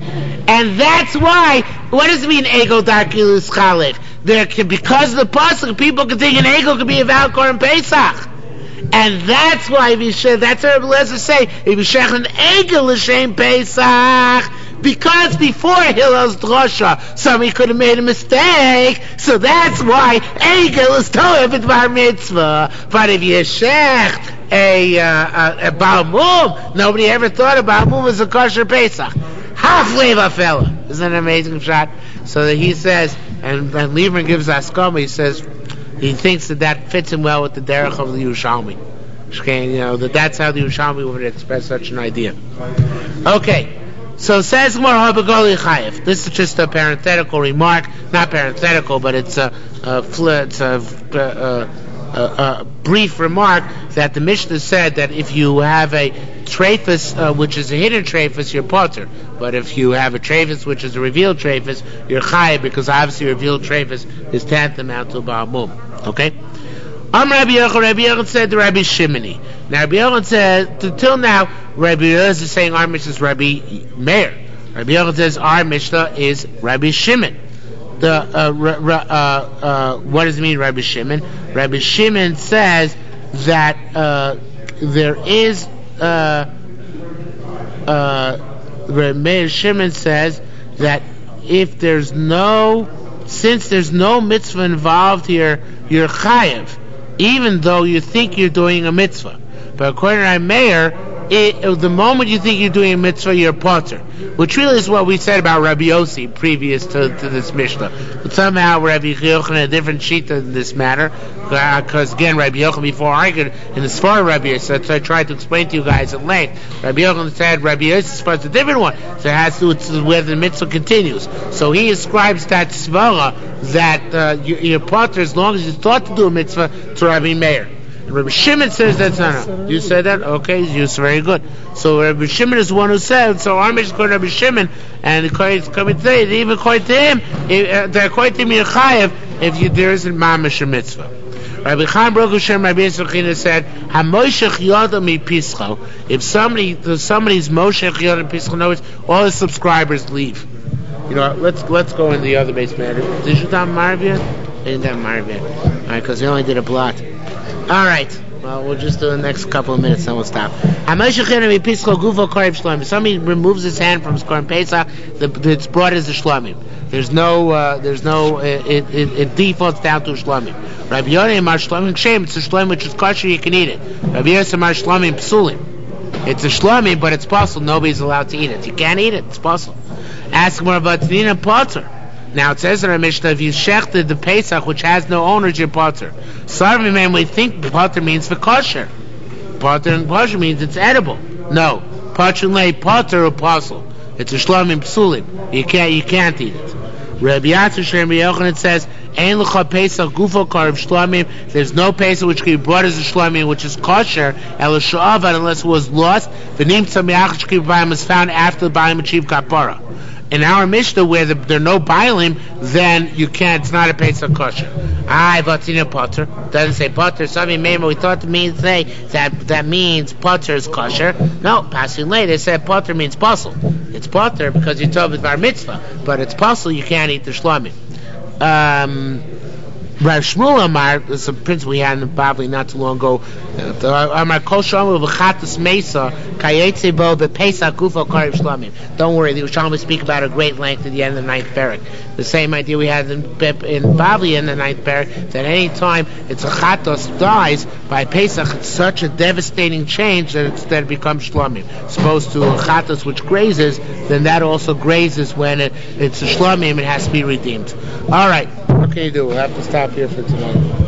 S1: And that's why, what does it mean, Egel Darkilus Chalech? There can, because of the pasuk, people can think an Egel could be a Val Korban Pesach. And that's why we should, that's what Eliezer say, if you shech an Egel L'Shem Pesach, because before Hillel's drosha, somebody could have made a mistake, so that's why Egel is told if bar mitzvah. But if you shech a, uh, a, a Baal Mum, nobody ever thought a Baal Mum was a kosher Pesach. Halfway of a fella. Isn't that an amazing shot? So that he says, and, and Lieberman gives Askama, he says, he thinks that that fits him well with the derech of the Yerushalmi. You know, that that's how the Yerushalmi would express such an idea. Okay. So says Gemara Habagoli Chayev. This is just a parenthetical remark, not parenthetical, but it's a, a, it's a, a, a, a brief remark that the Mishnah said that if you have a trephus, uh, which is a hidden trephus, you're potter. But if you have a trephus, which is a revealed trephus, you're chayev, because obviously revealed trephus is tantamount to a Baal Mum. Okay. Am Rabbi Yochanan, Rabbi Yochanan said to Rabbi Shimoni. Now Rabbi Yochanan said, until now, Rabbi Yochanan is saying our Mishnah is Rabbi Meir. Rabbi Yochanan says our Mishnah is Rabbi Shimon. The uh, ra, ra, uh, uh, what does it mean, Rabbi Shimon? Rabbi Shimon says that uh, there is uh, uh, Rabbi Meir Shimon says that if there's no, since there's no mitzvah involved here, you're chayev, even though you think you're doing a mitzvah. But according to Rabbi Meir, it, the moment you think you're doing a mitzvah, you're potter, which really is what we said about Rabbi Yossi previous to, to this Mishnah. But somehow Rabbi Yochanan had a different sheet in this matter, because uh, again, Rabbi Yochanan before argued in the Sfar Rabbi Yossi, so I tried to explain to you guys at length. Rabbi Yochanan said Rabbi Yossi's Sfar is a different one, so it has to do with whether the mitzvah continues. So he ascribes that svara that uh, you, you're potter as long as you thought to do a mitzvah to Rabbi Meir. Rabbi Shimon says that's not. You said that? Okay, you're very good. So Rabbi Shimon is the one who said, so our mission is called Rabbi Shimon, and according to today, even according to him, if, uh, according to him, you're chayev if you, there isn't mamash or mitzvah. Rabbi Chaim Baruch Hashem, Rabbi Yisrochina said, HaMoshech Yoda mi Pischo. If somebody, if somebody's Moshech Yoda mi Pischo, in other words, all the subscribers leave. You know, let's let's go in the other base matter. Did you do Marv yet? I didn't do Marv yet. All right, because we only did a blot. All right. Well, we'll just do the next couple of minutes, then we'll stop. If somebody removes his hand from his Korban Pesach, it's brought as a shlamim. There's no, uh, there's no, it, it, it defaults down to a shlamim. Rabbi Yonah Amar shlamim kshem. It's a shlamim which is kosher, you can eat it. Rabbi Yosef Amar shlamim psulim. It's a shlamim, but it's possible. Nobody's allowed to eat it. You can't eat it. It's possible. Ask more about Nina Potter. Now it says in our Mishnah, if you shechted the Pesach, which has no owners, you're potter. Sorry, man, we think potter means for kosher. Potter and kosher means it's edible. No, potter lay potter or apostle. It's a shlamim psulim. You can't, you can't eat it. Rabbi Yatzer Shem Yochanan says, "Ein lecha Pesach gufo karev shlamim." There's no Pesach which can be brought as a shlamim, which is kosher, el sha'avad, unless it was lost. The name tzamiach shkiv b'ayim is found after the b'ayim achieve kapara. In our Mishnah, where the, there are no bailim, then you can't. It's not a Pesach kosher. I vatzina potter doesn't say potter. Somebody made we thought to mean say that that means potter is kosher. No, passing late they said potter means puzzle. It's potter because you told it's bar mitzvah, but it's puzzle. You can't eat the shlamim. Um, Rav Shmuel Amar, this is a principle we had in Bavli not too long ago. Amar kol shomer v'chatas mesa kayetze bo b'pesach gufo karev shlamim. Don't worry, the Yerushalmi speak about a great length at the end of the ninth parak. The same idea we had in, in Bavli in the ninth parak, that any time it's a chatos dies by Pesach, it's such a devastating change that, it's, that it becomes shlamim. As opposed to a chatos which grazes, then that also grazes when it, it's a shlamim, it has to be redeemed. All right. What can you do? We'll have to stop here for tonight.